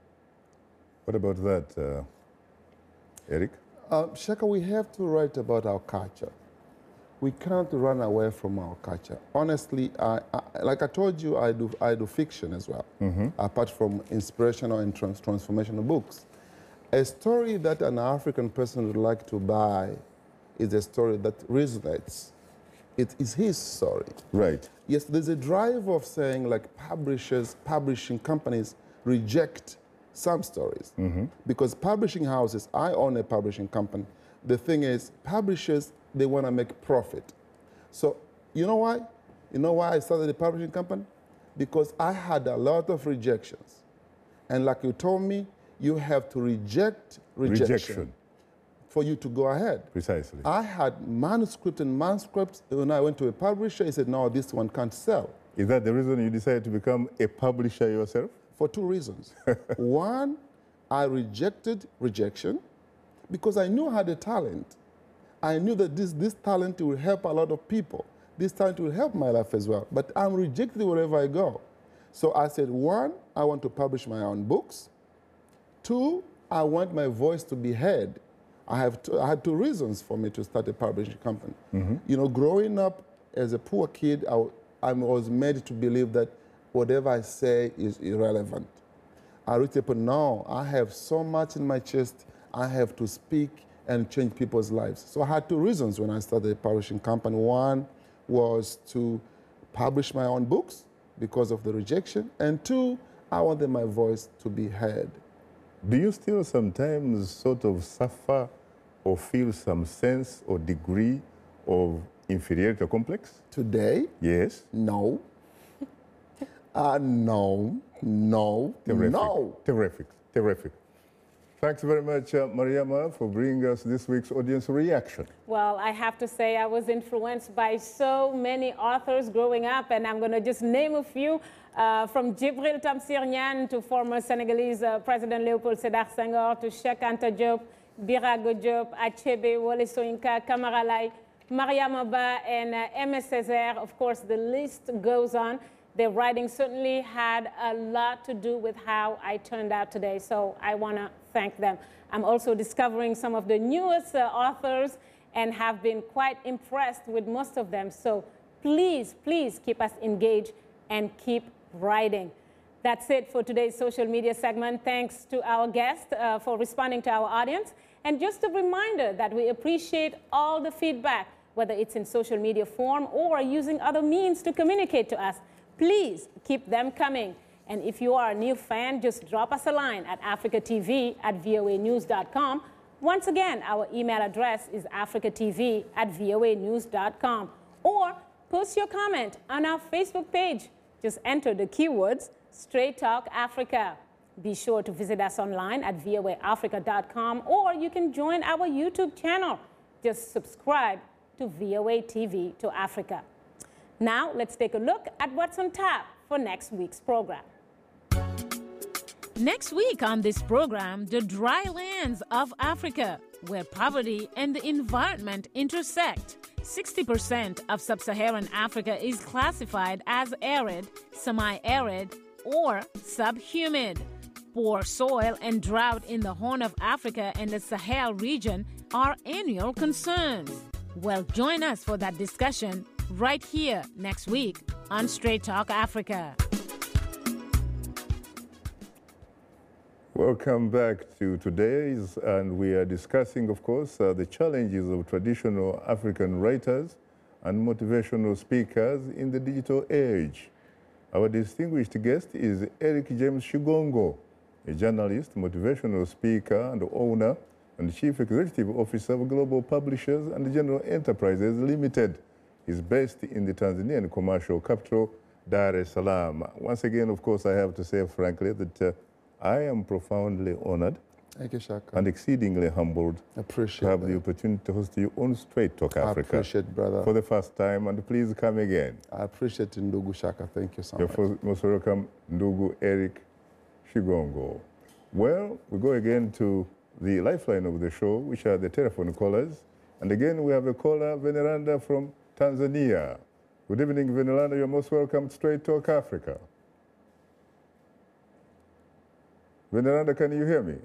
What about that, uh, Eric? Uh, Shaka, we have to write about our culture. We can't run away from our culture. Honestly, I, I, like I told you, I do, I do fiction as well, mm-hmm. apart from inspirational and trans transformational books. A story that an African person would like to buy is a story that resonates. It is his story. Right. Yes, there's a drive of saying like publishers, publishing companies reject some stories. Mm-hmm. Because publishing houses, I own a publishing company. The thing is, publishers, they want to make profit. So you know why? You know why I started a publishing company? Because I had a lot of rejections. And like you told me, you have to reject rejection, rejection for you to go ahead. Precisely. I had manuscript and manuscripts. When I went to a publisher, he said, "No, this one can't sell." Is that the reason you decided to become a publisher yourself? For two reasons. One, I rejected rejection because I knew I had a talent. I knew that this, this talent will help a lot of people. This talent will help my life as well. But I'm rejected wherever I go. So I said, one, I want to publish my own books. Two, I want my voice to be heard. I, have two, I had two reasons for me to start a publishing company. Mm-hmm. You know, growing up as a poor kid, I, I was made to believe that whatever I say is irrelevant. I reached a point, no, I have so much in my chest, I have to speak and change people's lives. So I had two reasons when I started a publishing company. One was to publish my own books because of the rejection. And two, I wanted my voice to be heard. Do you still sometimes sort of suffer or feel some sense or degree of inferiority complex? Today? Yes. No. uh, no. No. Terrific. No. Terrific. Terrific. Thanks very much, uh, Mariama, for bringing us this week's audience reaction. Well, I have to say I was influenced by so many authors growing up, and I'm going to just name a few. Uh, from Djibril Tamsir Niane to former Senegalese uh, President Léopold Sédar Senghor to Cheikh Anta Diop, Birago Diop, Achebe, Wole Soyinka, Camara Laye, Mariama Ba, and uh, Aimé Césaire. Of course, the list goes on. Their writing certainly had a lot to do with how I turned out today, so I want to thank them. I'm also discovering some of the newest uh, authors and have been quite impressed with most of them. So please, please keep us engaged and keep writing. That's it for today's social media segment. Thanks to our guest uh, for responding to our audience. And just a reminder that we appreciate all the feedback, whether it's in social media form or using other means to communicate to us. Please keep them coming. And if you are a new fan, just drop us a line at africatv at voa news dot com. Once again, our email address is africatv at voa news dot com. Or post your comment on our Facebook page. Just enter the keywords Straight Talk Africa. Be sure to visit us online at voa africa dot com, or you can join our YouTube channel. Just subscribe to V O A T V to Africa. Now, let's take a look at what's on tap for next week's program. Next week on this program, the dry lands of Africa, where poverty and the environment intersect. sixty percent of sub-Saharan Africa is classified as arid, semi-arid, or subhumid. Poor soil and drought in the Horn of Africa and the Sahel region are annual concerns. Well, join us for that discussion right here next week on Straight Talk Africa. Welcome back to today's, and we are discussing, of course, uh, the challenges of traditional African writers and motivational speakers in the digital age. Our distinguished guest is Eric James Shigongo, a journalist, motivational speaker, and owner and chief executive officer of Global Publishers and General Enterprises Limited. He's based in the Tanzanian commercial capital, Dar es Salaam. Once again, of course, I have to say frankly that uh, I am profoundly honored Thank you, Shaka. and exceedingly humbled Appreciate to have that. the opportunity to host you on Straight Talk I Africa. appreciate, brother. For the first time, and please come again. I appreciate Ndugu Shaka. Thank you so You're much. first- most welcome, Ndugu Eric Shigongo. Well, we go again to the lifeline of the show, which are the telephone callers. And again, we have a caller, Veneranda from Tanzania. Good evening, Veneranda. You're most welcome to Straight Talk Africa. Veneranda, can you hear me?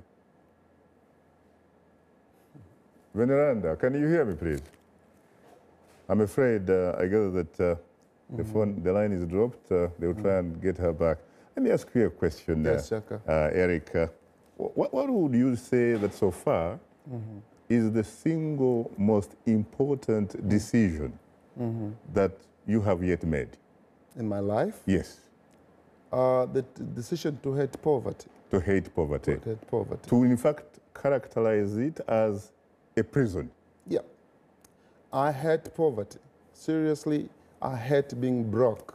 Veneranda, can you hear me, please? I'm afraid, uh, I gather that uh, the phone, the line is dropped. Uh, they'll try and get her back. Let me ask you a question, Yes, uh, Shaka. uh, Eric. Uh, what, what would you say that so far Mhm. is the single most important decision Mhm. that you have yet made? In my life? Yes. Uh, the t- decision to hate poverty. To hate poverty. To hate poverty. To, in fact, characterize it as a prison. Yeah. I hate poverty. Seriously, I hate being broke.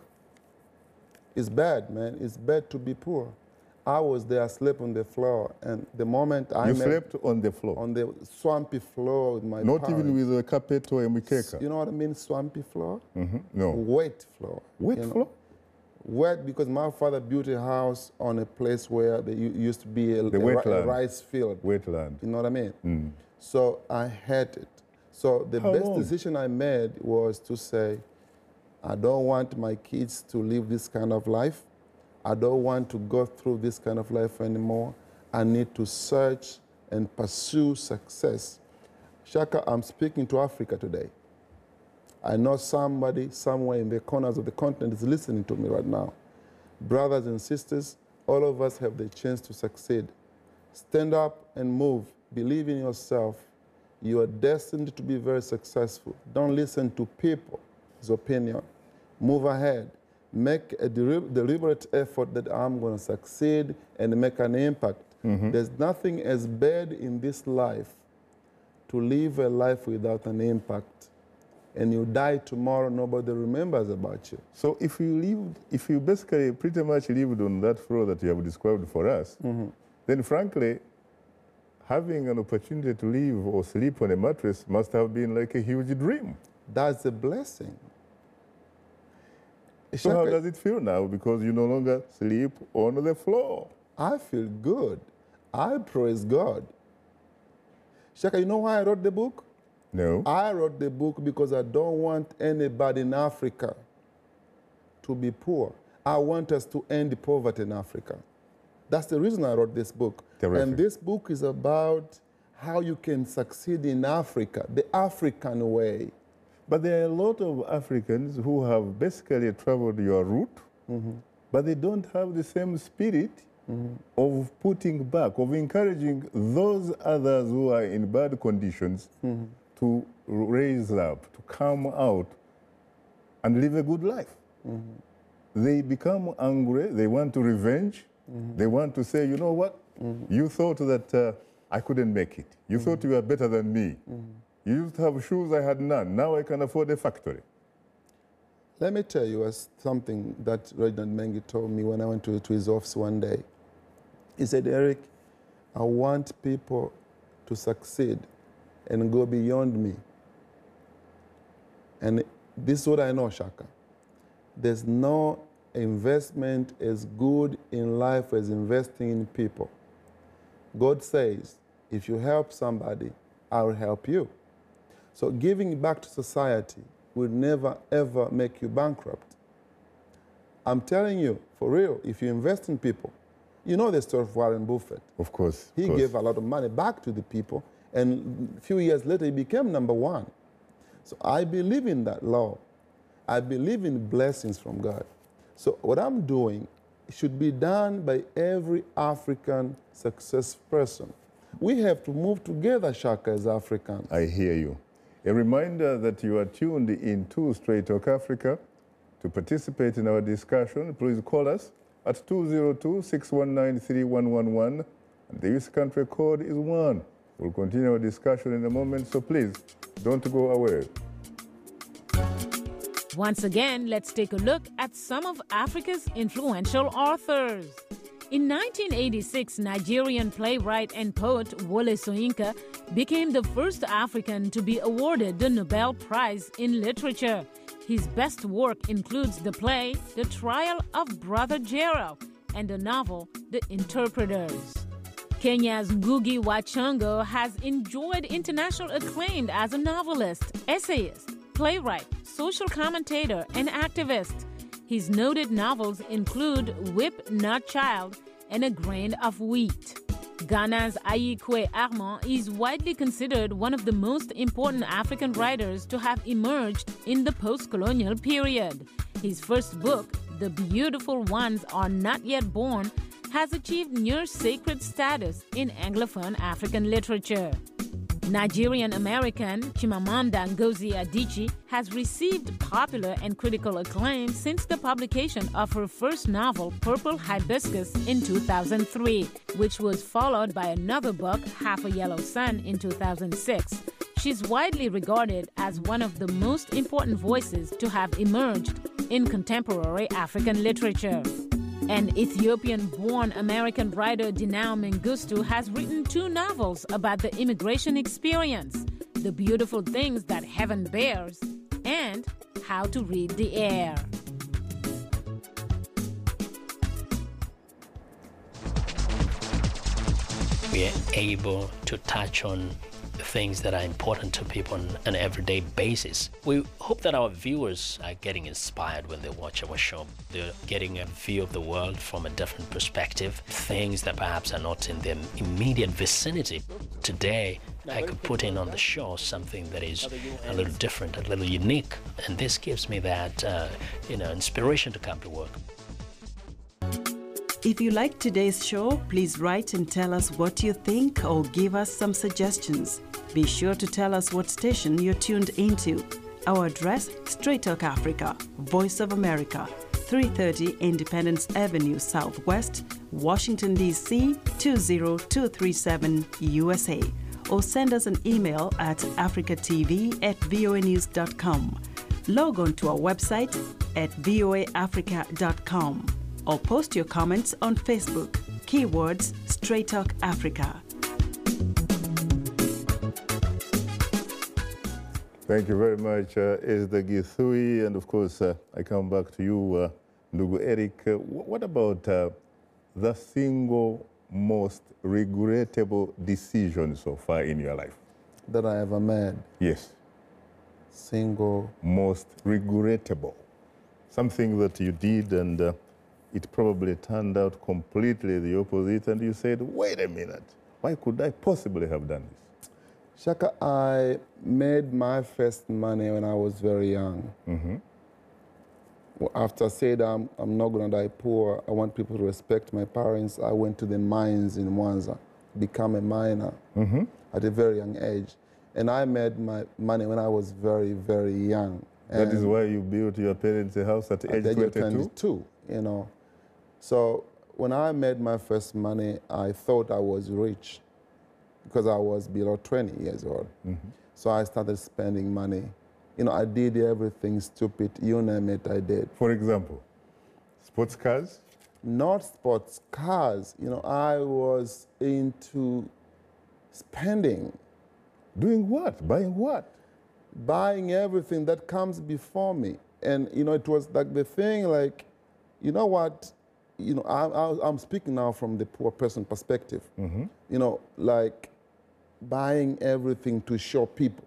It's bad, man. It's bad to be poor. I was there, I slept on the floor, and the moment I You met slept on the floor? on the swampy floor with my Not parents. even with a carpet or a mikeka? You know what I mean, swampy floor? Mhm. No. Wet floor. Wet you know? floor? Wet because my father built a house on a place where there u- used to be a, The a ri- a wetland. rice field. Wetland. You know what I mean? Mm. So I had it. So the How best long? decision I made was to say, I don't want my kids to live this kind of life. I don't want to go through this kind of life anymore. I need to search and pursue success. Shaka, I'm speaking to Africa today. I know somebody somewhere in the corners of the continent is listening to me right now. Brothers and sisters, all of us have the chance to succeed. Stand up and move. Believe in yourself. You are destined to be very successful. Don't listen to people's opinion. Move ahead. Make a deli- deliberate effort that I'm going to succeed and make an impact. Mhm. There's nothing as bad in this life to live a life without an impact. And you die tomorrow, nobody remembers about you. So if you lived, if you basically pretty much lived on that floor that you have described for us, Mhm. then frankly, having an opportunity to live or sleep on a mattress must have been like a huge dream. That's a blessing. So how Shaka- does it feel now? Because you no longer sleep on the floor. I feel good. I praise God. Shaka, you know why I wrote the book? No. I wrote the book because I don't want anybody in Africa to be poor. I want us to end poverty in Africa. That's the reason I wrote this book. Terrific. And this book is about how you can succeed in Africa, the African way. But there are a lot of Africans who have basically traveled your route, Mhm. but they don't have the same spirit of putting back, of encouraging those others who are in bad conditions Mhm. to raise up, to come out and live a good life. Mhm. they become angry, they want to revenge, Mhm. they want to say, you know what, Mhm. you thought that uh, I couldn't make it. You Mhm. thought you were better than me. Mhm. You used to have shoes, I had none. Now I can afford a factory. Let me tell you as something that Reginald Mengi told me when I went to, to his office one day. He said, Eric, I want people to succeed and go beyond me. And this is what I know, Shaka. There's no investment as good in life as investing in people. God says, if you help somebody, I'll help you. So giving back to society will never, ever make you bankrupt. I'm telling you, for real, if you invest in people, you know the story of Warren Buffett. Of course. He of course. gave a lot of money back to the people, and a few years later, he became number one. So I believe in that law. I believe in blessings from God. So what I'm doing should be done by every African success person. We have to move together, Shaka, as Africans. I hear you. A reminder that you are tuned into Straight Talk Africa. To participate in our discussion, please call us at two zero two, six one nine, three one one one. And the U S country code is one. We'll continue our discussion in a moment, so please don't go away. Once again, let's take a look at some of Africa's influential authors. In nineteen eighty-six, Nigerian playwright and poet Wole Soyinka became the first African to be awarded the Nobel Prize in Literature. His best work includes the play The Trial of Brother Jero and the novel The Interpreters. Kenya's Ngugi wa Thiong'o has enjoyed international acclaim as a novelist, essayist, playwright, social commentator, and activist. His noted novels include Whip Not Child and A Grain of Wheat. Ghana's Ayikwe Armand is widely considered one of the most important African writers to have emerged in the post-colonial period. His first book, The Beautiful Ones Are Not Yet Born, has achieved near sacred status in Anglophone African literature. Nigerian-American Chimamanda Ngozi Adichie has received popular and critical acclaim since the publication of her first novel, Purple Hibiscus, in two thousand three, which was followed by another book, Half a Yellow Sun, in two thousand six. She's widely regarded as one of the most important voices to have emerged in contemporary African literature. And Ethiopian-born American writer Dinao Mengistu has written two novels about the immigration experience, The Beautiful Things That Heaven Bears, and How to Read the Air. We are able to touch on things that are important to people on an everyday basis. We hope that our viewers are getting inspired when they watch our show. They're getting a view of the world from a different perspective, things that perhaps are not in their immediate vicinity. Today, I could put in on the show something that is a little different, a little unique, and this gives me that, uh, you know, inspiration to come to work. If you like today's show, please write and tell us what you think or give us some suggestions. Be sure to tell us what station you're tuned into. Our address, Straight Talk Africa, Voice of America, three thirty Independence Avenue Southwest, Washington, D C two zero two three seven, U S A. Or send us an email at africatv at voanews dot com. Log on to our website at voa africa dot com. Or post your comments on Facebook. Keywords Straight Talk Africa. Thank you very much, uh, Esther Githui. And of course, uh, I come back to you, uh, Ndugu Eric. Uh, what about uh, the single most regrettable decision so far in your life? That I ever made? Yes. Single? Most regrettable. Something that you did and uh, it probably turned out completely the opposite, and you said, wait a minute, why could I possibly have done this? Shaka, I made my first money when I was very young. Mm-hmm. After I said I'm, I'm not going to die poor, I want people to respect my parents, I went to the mines in Mwanza, become a miner mm-hmm. at a very young age. And I made my money when I was very, very young. That is And why you built your parents' a house at, at age the age of twenty-two? twenty-two, you know. So when I made my first money, I thought I was rich because I was below twenty years old. Mm-hmm. So I started spending money. You know, I did everything stupid, you name it, I did. For example, sports cars? Not sports cars. You know, I was into spending. Doing what? Buying what? Buying everything that comes before me. And, you know, it was like the thing, like, you know what? You know, I, I, I'm speaking now from the poor person perspective. Mm-hmm. You know, like buying everything to show people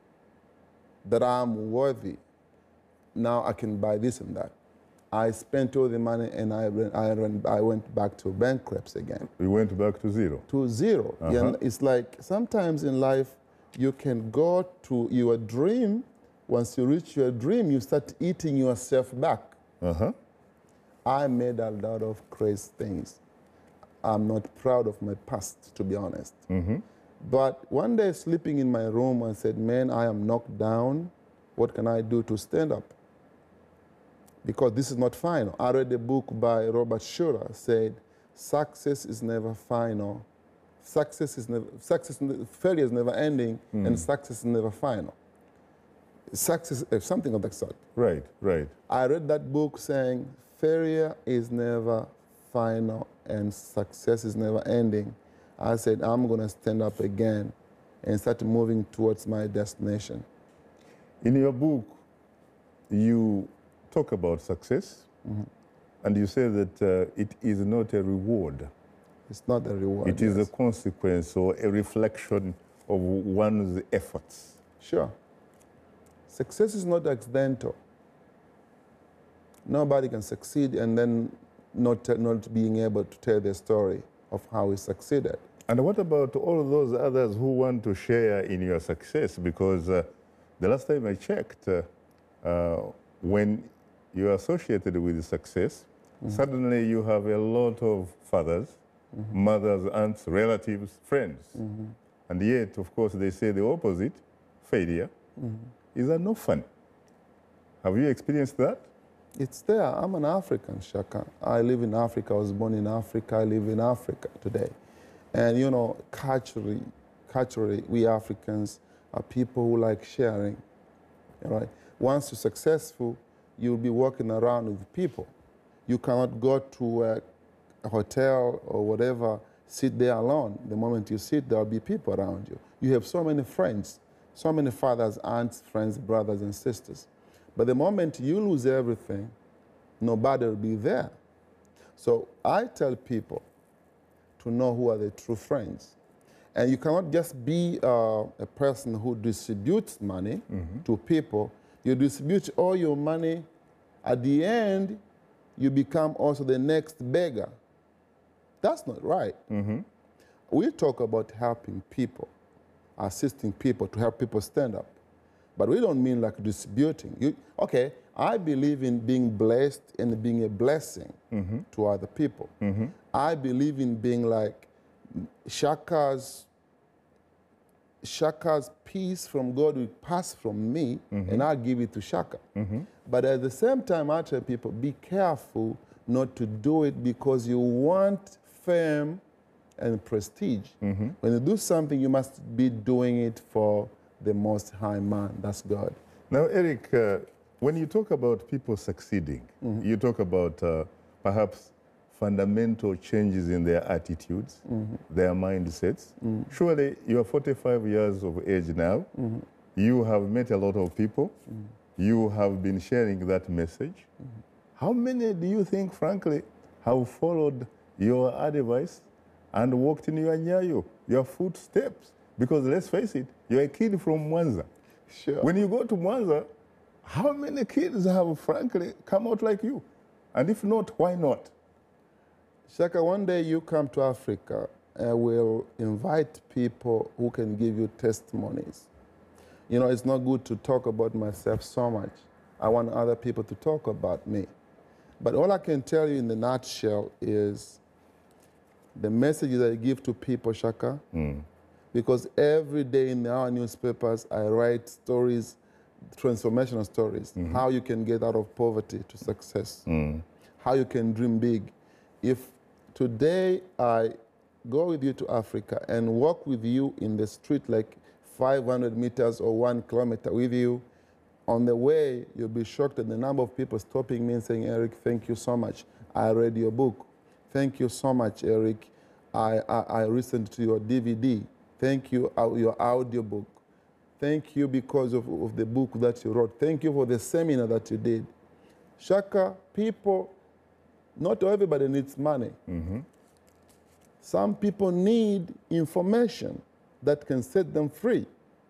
that I'm worthy. Now I can buy this and that. I spent all the money and I, I, I went back to bankruptcy again. You went back to zero? To zero. Uh-huh. Yeah, it's like sometimes in life you can go to your dream. Once you reach your dream, you start eating yourself back. Uh-huh. I made a lot of crazy things. I'm not proud of my past, to be honest. Mm-hmm. But one day, sleeping in my room, I said, man, I am knocked down. What can I do to stand up? Because this is not final. I read a book by Robert Schuller, said, success is never final. Success is never, success, failure is never ending, Mm. and success is never final. Success, uh, something of that sort. Right, right. I read that book saying, failure is never final and success is never ending. I said, I'm going to stand up again and start moving towards my destination. In your book, you talk about success, mm-hmm. and you say that uh, it is not a reward. It's not a reward. It is yes. a consequence or a reflection of one's efforts. Sure. Success is not accidental. Nobody can succeed and then not, not being able to tell the story of how he succeeded. And what about all those others who want to share in your success? Because uh, the last time I checked, uh, uh, when you're associated with success, mm-hmm. suddenly you have a lot of fathers, mm-hmm. mothers, aunts, relatives, friends. Mm-hmm. And yet, of course, they say the opposite, failure, mm-hmm. is a no fun. Have you experienced that? It's there. I'm an African, Shaka. I live in Africa. I was born in Africa. I live in Africa today. And, you know, culturally, culturally, we Africans are people who like sharing. Right? Once you're successful, you'll be walking around with people. You cannot go to a, a hotel or whatever, sit there alone. The moment you sit, there'll be people around you. You have so many friends, so many fathers, aunts, friends, brothers, and sisters. But the moment you lose everything, nobody will be there. So I tell people to know who are the true friends. And you cannot just be uh, a person who distributes money mm-hmm. to people. You distribute all your money. At the end, you become also the next beggar. That's not right. Mm-hmm. We talk about helping people, assisting people to help people stand up. But we don't mean like distributing. You, okay, I believe in being blessed and being a blessing mm-hmm. to other people. Mm-hmm. I believe in being like Shaka's, Shaka's peace from God will pass from me mm-hmm. and I'll give it to Shaka. Mm-hmm. But at the same time, I tell people, be careful not to do it because you want fame and prestige. Mm-hmm. When you do something, you must be doing it for the Most High Man, that's God. Now, Eric, uh, when you talk about people succeeding, mm-hmm. you talk about uh, perhaps fundamental changes in their attitudes, mm-hmm. their mindsets. Mm-hmm. Surely, you are forty-five years of age now. Mm-hmm. You have met a lot of people. Mm-hmm. You have been sharing that message. Mm-hmm. How many do you think, frankly, have followed your advice and walked in your nyayo, your footsteps? Because let's face it, you're a kid from Mwanza. Sure. When you go to Mwanza, how many kids have, frankly, come out like you? And if not, why not? Shaka, one day you come to Africa, I will invite people who can give you testimonies. You know, it's not good to talk about myself so much. I want other people to talk about me. But all I can tell you in the nutshell is the message that I give to people, Shaka, mm. because every day in our newspapers, I write stories transformational stories, Mhm. how you can get out of poverty to success, Mm. how you can dream big. If today I go with you to Africa and walk with you in the street like five hundred meters or one kilometer with you, on the way, you'll be shocked at the number of people stopping me and saying, Eric, thank you so much. I read your book. Thank you so much, Eric. I, I, I listened to your D V D. Thank you, uh, your audio book. Thank you because of, of the book that you wrote. Thank you for the seminar that you did. Shaka, people, not everybody needs money. Mm-hmm. Some people need information that can set them free.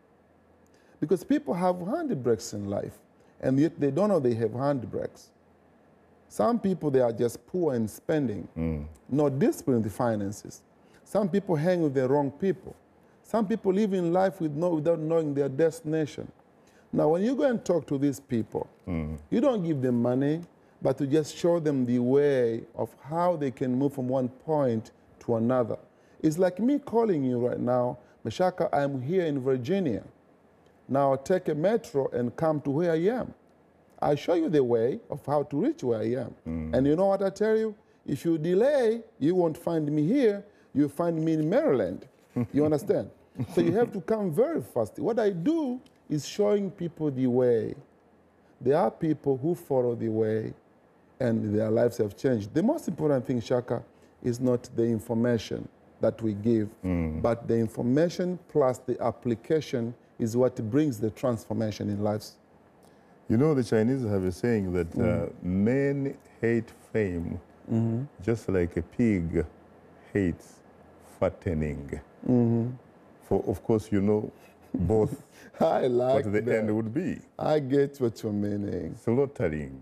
Because people have handbrakes in life, and yet they don't know they have handbrakes. Some people, they are just poor in spending, Mm. not disciplined in the finances. Some people hang with the wrong people. Some people live in life with no, without knowing their destination. Now, when you go and talk to these people, Mm. you don't give them money, but you just show them the way of how they can move from one point to another. It's like me calling you right now, Mashaka, I'm here in Virginia. Now take a metro and come to where I am. I show you the way of how to reach where I am. Mm. And you know what I tell you? If you delay, you won't find me here, you'll find me in Maryland. You understand? So you have to come very fast. What I do is showing people the way. There are people who follow the way and their lives have changed. The most important thing, Shaka, is not the information that we give, Mm. but the information plus the application is what brings the transformation in lives. You know, the Chinese have a saying that uh, Mm. men hate fame Mhm. just like a pig hates fattening. Mhm. For, of course, you know both I like what the that. end would be. I get what you're meaning. Slaughtering.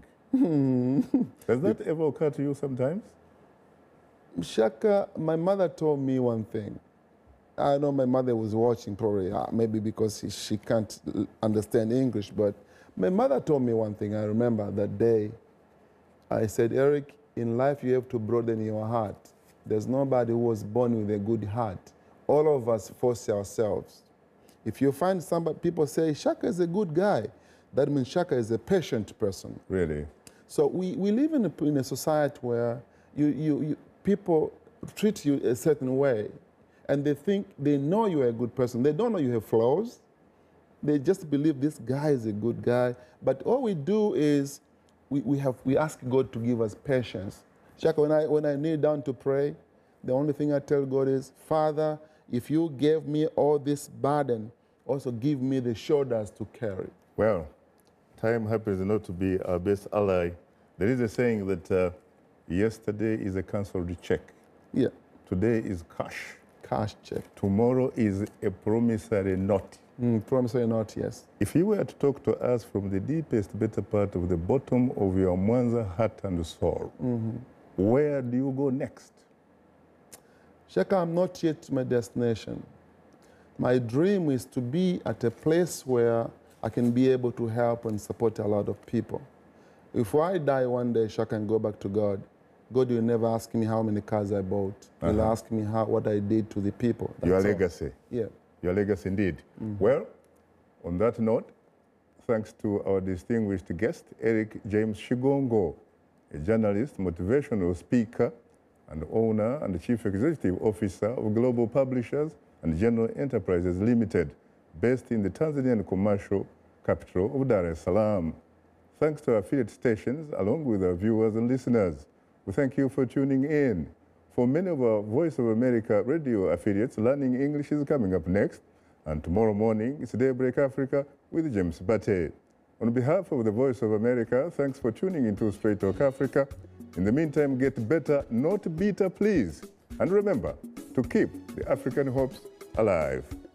Does that ever occur to you sometimes? Shaka, my mother told me one thing. I know my mother was watching probably, uh, maybe because she, she can't l- understand English, but my mother told me one thing. I remember that day. I said, Eric, in life you have to broaden your heart. There's nobody who was born with a good heart. All of us force ourselves. If you find somebody, people say, Shaka is a good guy, that means Shaka is a patient person. Really? So we, we live in a, in a society where you, you, you, people treat you a certain way, and they think they know you're a good person. They don't know you have flaws. They just believe this guy is a good guy. But all we do is we, we, have, we ask God to give us patience. Shaka, when I, when I kneel down to pray, the only thing I tell God is, Father, if you gave me all this burden, also give me the shoulders to carry. Well, time happens not to be our best ally. There is a saying that uh, yesterday is a cancelled check. Yeah. Today is cash. Cash check. Tomorrow is a promissory note. Mm, promissory note, yes. If you were to talk to us from the deepest, better part of the bottom of your Mwanza heart and soul, Mhm. where do you go next? Shaka, I'm not yet to my destination. My dream is to be at a place where I can be able to help and support a lot of people. If I die one day, Shaka, and go back to God, God will never ask me how many cars I bought. He'll Uh-huh. ask me how, what I did to the people. Your That's all. legacy. Yeah. Your legacy indeed. Well, on that note, thanks to our distinguished guest, Eric James Shigongo, a journalist, motivational speaker, and owner and chief executive officer of Global Publishers and General Enterprises Limited, based in the Tanzanian commercial capital of Dar es Salaam. Thanks to our affiliate stations, along with our viewers and listeners. We thank you for tuning in. For many of our Voice of America radio affiliates, Learning English is coming up next. And tomorrow morning, it's Daybreak Africa with James Bate. On behalf of the Voice of America, thanks for tuning into Straight Talk Africa. In the meantime, get better, not bitter, please. And remember to keep the African hopes alive.